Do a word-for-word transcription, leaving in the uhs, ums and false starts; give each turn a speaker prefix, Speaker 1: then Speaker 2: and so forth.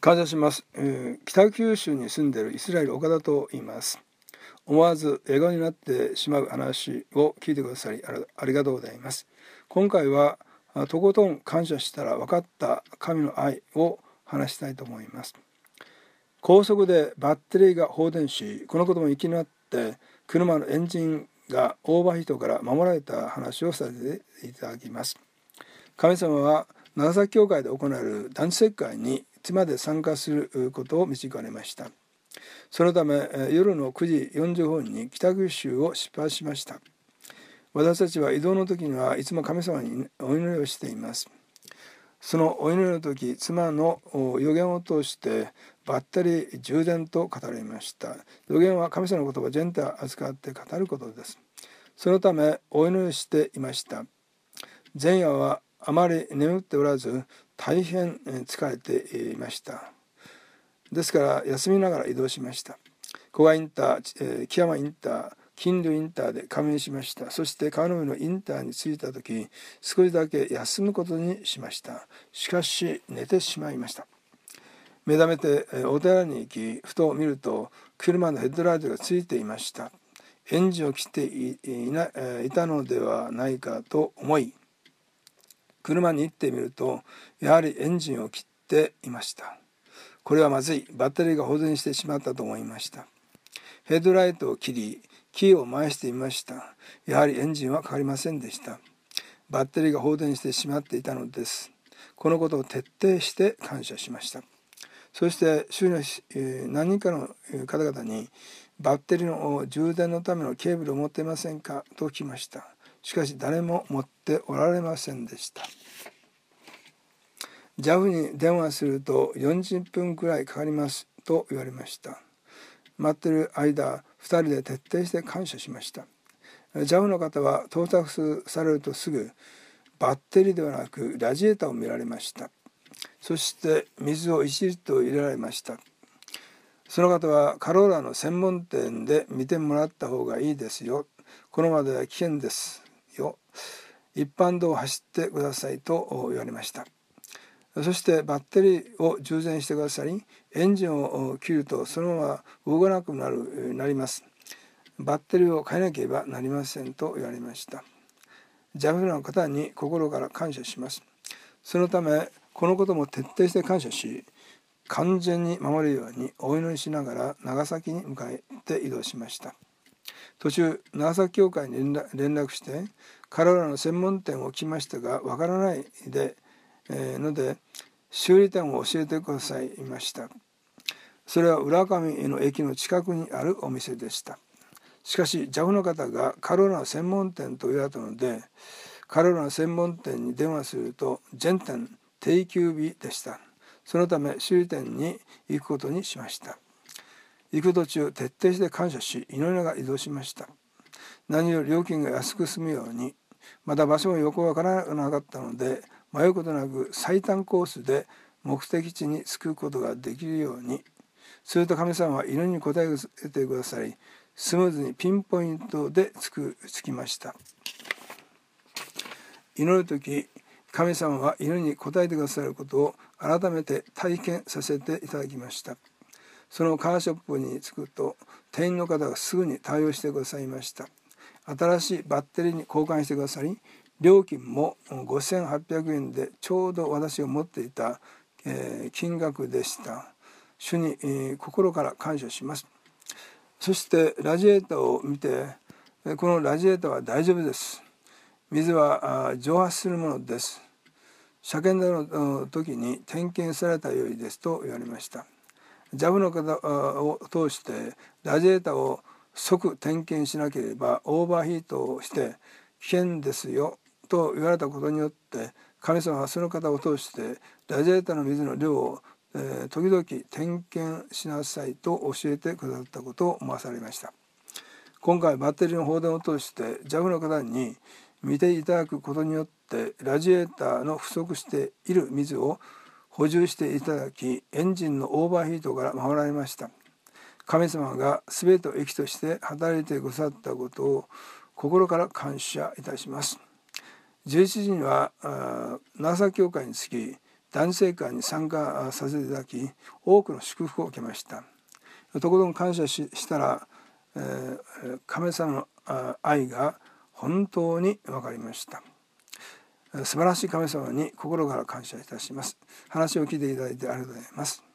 Speaker 1: 感謝します、えー、北九州に住んでいるイスラエル岡田と言います。思わず笑顔になってしまう話を聞いてくださりありがとうございます。今回はとことん感謝したら分かった神の愛を話したいと思います。高速でバッテリーが放電し、このことも気になって車のエンジンがオーバーヒートから守られた話をさせていただきます。神様は長崎教会で行われる男子説会に妻で参加することを導かれました。そのため夜のくじよんじゅっぷんに北九州を出発しました。私たちは移動の時にはいつも神様にお祈りをしています。そのお祈りの時、妻の予言を通してバッテリー充電と語られました。予言は神様の言葉を全体扱って語ることです。そのためお祈りしていました。前夜はあまり眠っておらず大変疲れていました。ですから休みながら移動しました。古賀インター、木山インター、金龍インターで仮眠しました。そして川の上のインターに着いた時、少しだけ休むことにしました。しかし寝てしまいました。目覚めてお寺に行き、ふと見ると車のヘッドライトがついていました。エンジンを切っていな、いたのではないかと思い、車に行ってみるとやはりエンジンを切っていました。これはまずい。バッテリーが放電してしまったと思いました。ヘッドライトを切り、キーを回してみました。やはりエンジンはかかりませんでした。バッテリーが放電してしまっていたのです。このことを徹底して感謝しました。そして周囲の何人かの方々にバッテリーの充電のためのケーブルを持っていませんかと聞きました。しかし誰も持っておられませんでした。ジャフ に電話するとよんじゅっぷんくらいかかりますと言われました。待っている間、ふたりで徹底して感謝しました。ジャフ の方は到着されるとすぐバッテリーではなくラジエーターを見られました。そして水をいちリットル入れられました。その方はカローラの専門店で見てもらった方がいいですよ。このままでは危険ですよ。一般道を走ってくださいと言われました。そしてバッテリーを充電してくださり、エンジンを切るとそのまま動かなくなるなります。バッテリーを変えなければなりませんと言われました。ジャフの方に心から感謝します。そのためこのことも徹底して感謝し、完全に守れるようにお祈りしながら長崎に向かって移動しました。途中長崎教会に連絡してカローラの専門店を来ましたがわからないでえー、ので修理店を教えてくださいました。それは浦上の駅の近くにあるお店でした。しかし ジャフ の方がカローラの専門店と言われたので、カローラの専門店に電話すると全店定休日でした。そのため修理店に行くことにしました。行く途中徹底して感謝し祈りながら移動しました。何より料金が安く済むように、また場所もよくわからなかったので迷うことなく最短コースで目的地に着くことができるように。すると神様は祈りに応えてくださり、スムーズにピンポイントで着く着きました。祈るとき神様は祈りに応えてくださることを改めて体験させていただきました。そのカーショップに着くと店員の方がすぐに対応してくださいました。新しいバッテリーに交換してくださり、料金もごせんはっぴゃくえんでちょうど私が持っていた金額でした。主に心から感謝します。そしてラジエーターを見て、このラジエーターは大丈夫です。水は蒸発するものです。車検の時に点検されたようですと言われました。ジャフ の方を通してラジエーターを即点検しなければオーバーヒートをして危険ですよと言われたことによって、神様はその方を通してラジエーターの水の量を、えー、時々点検しなさいと教えてくださったことを思わされました。今回バッテリーの放電を通して ジャフ の方に見ていただくことによってラジエーターの不足している水を補充していただき、エンジンのオーバーヒートから守られました。神様が全てを益として働いてくださったことを心から感謝いたします。じゅういちじには長崎教会に着き、 男性会に参加させていただき、多くの祝福を受けました。とことん感謝 し, したら、えー、神様の愛が本当に分かりました。素晴らしい神様に心から感謝いたします。話を聞いていただいてありがとうございます。